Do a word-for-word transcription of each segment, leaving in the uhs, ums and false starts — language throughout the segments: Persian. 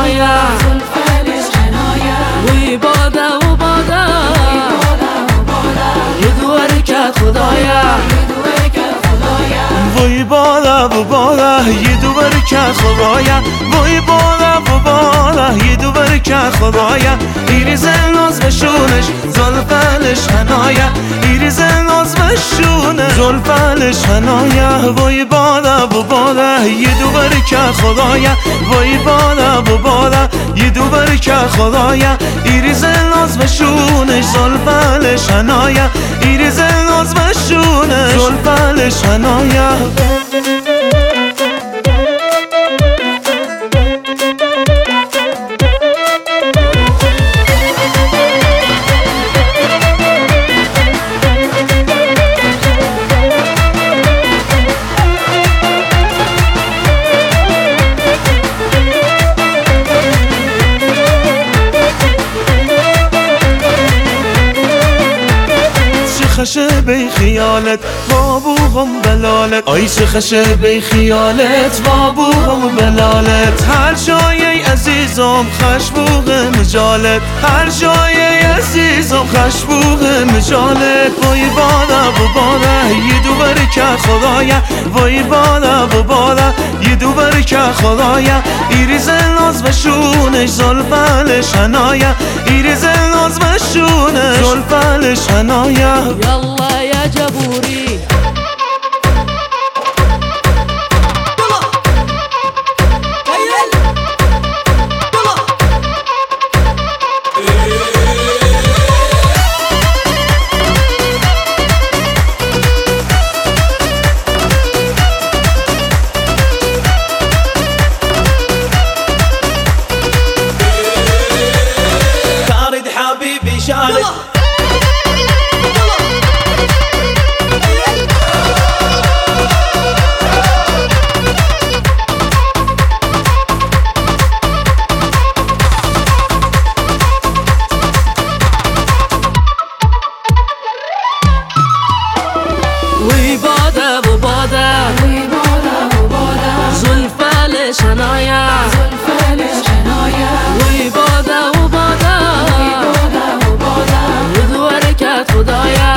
حنایا وی باده و باده یه دوباره کرد خدایا وی باده و باده یه دوباره کرد خدایا وی باده و باده یه دوباره کرد خدایا ایریز ناز بشونش زلفلش حنایا ایریز ناز بشونه زلفلش حنایا وی باده و باده یه دوباره کرد خدایا وی باده و باده یه دوباره کرد خدایا ایریز ناز بشونش زلفلش حنایا ایریز ناز بشونه زلفلش حنایا خشه بی خیالت با بوغم بلالت آی چه خشه بی خیالت با بوغم بلالت هر جای عزیزم خشبوغ مجالت هر جای عزیزم خشبوغ مجالت وی بادا و بادا یه دوباره کرد خدایا وی بادا و بادا یه دوباره کرد خدایا ایریز ناز بشونش زلفلش حنایا ایریز ناز بشونه زلفلش حنایا يلا يا جبوري طارد حبيبي شارد وی باده و باده زلفلش حنایا وی باده و باده یه دوباره کرد خدایا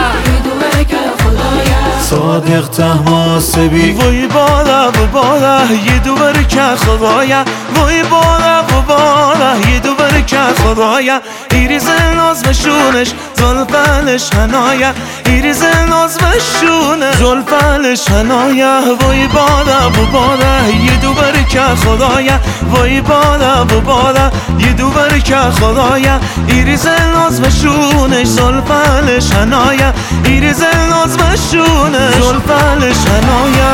صادق تحماسبی وی باده و باده یه دوباره کرد خدایا وی باده و باده یه دوباره کرد خدایا ایریز ناز بشونش زلفلش حنایا ایریز ناز بشونه زلفلش حنایا وی باده و باده یه دوباره کرد خدایا وی باده و باده یه دوباره کرد خدایا ایریز ناز بشونش زلفلش حنایا ایریز ناز بشونه زلفلش حنایا